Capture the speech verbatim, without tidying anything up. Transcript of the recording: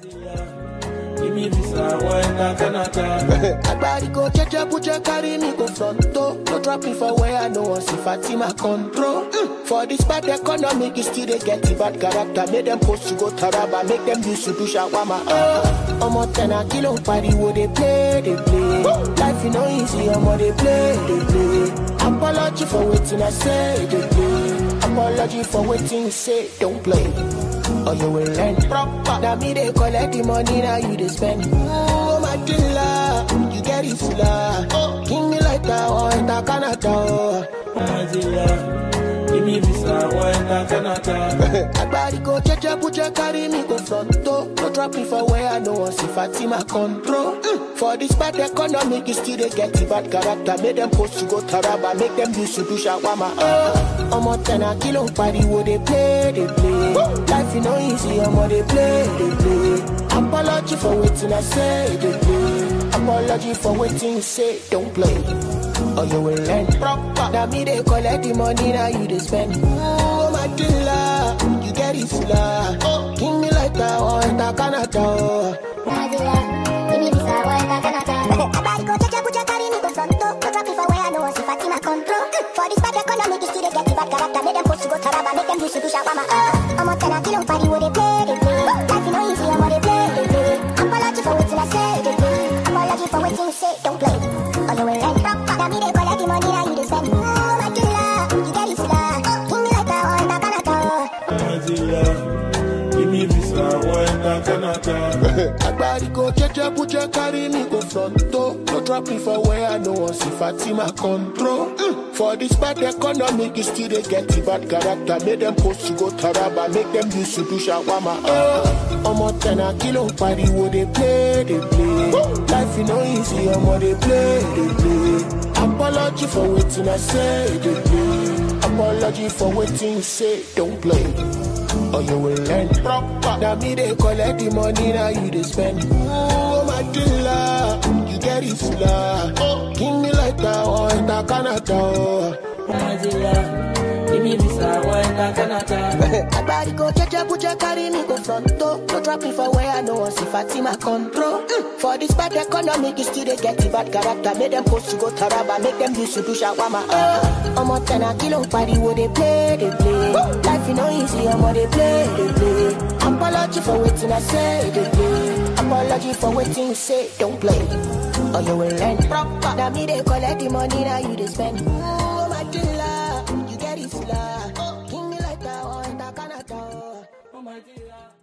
Give me visa, why not Canada? Agbari go cheche puche carry me go fronto. No drop me for where I know one see Fatima control. Mm. For this bad economy, you still they get the bad character. Make them post to go Taraba, make them use to do shawama. Oh, I'm on ten a kilo party wo they play, they play. Woo. Life you know easy, I'm on they play, they play. Apology for waiting, I say they play. Apology for waiting, you say don't play. Or you will learn proper. Now me they collect the money, now you they spend. Oh my dealer, you get it fuller. Oh, give me like that, oh, and I cannot tell. My dealer, give me visa, why not Canada? Agbari go cheche puche carry me go fronto. No drop me for where I know one see Fatima control. Mm. For this bad economy, you still they get the bad character. Make them post to go Taraba, make them use to do shawama. Oh, I'm on ten a kilo party wo they play, they play. Woo. Life you know easy, I'm on they play, they play. Apology for waiting, I say they play. Apology for waiting, you say don't play. Or you will learn proper. Now me they collect the money, now you they spend. Oh my dealer, you get it fuller. Oh, give me like that, oh, and I cannot tell. My dealer, give me visa, why not Canada? Agbari go cheche puche carry me go fronto. No drop me for where I know one see Fatima control. Mm. For this bad economy, you still they get the bad character. Make them post to go Taraba, make them use to do shawama. Oh, I'm on ten a kilo party wo they play, they play. Life you know easy, I'm on they play, they play. Apology for waiting, I say they play. Apology for waiting, you say don't play. Or you will learn proper. Now me they collect the money, now you they spend. Oh my dealer, you get it fuller. Oh, give me like that, oh, and I cannot tell. My dealer, give me visa, why not Canada? Agbari go cheche puche carry me go fronto. No drop me for where I know one see Fatima control. Mm. For this bad economy, you still they get the bad character. Make them post to go Taraba, make them use to do shawama. Oh, I'm on ten a kilo party wo they play, they play. Woo. Life you know easy, I'm on they play, they play. Apology for waiting, I say they play. Apology for waiting, you say don't play. Or you will learn proper. Now me they collect the money, now you they spend. Oh my dealer, you get it fuller. Oh, give me like that, oh, and I cannot tell. My dealer, give me visa, why not Canada? Agbari go cheche puche carry me go fronto. No drop me for where I know one see Fatima control. Mm. For this bad economy, you still they get the bad character. Make them post to go Taraba, make them use to do shawama. Oh, I'm on ten a kilo party wo they play, they play. Woo. Life you know easy, I'm on they play, they play. Apology for waiting, I say they play. Apology for waiting, you say don't play. Or you will learn proper. Now me they collect the money, now you they spend. Oh my dealer, you get it fuller. Oh, give me like that, oh, and I cannot tell. Oh my dealer.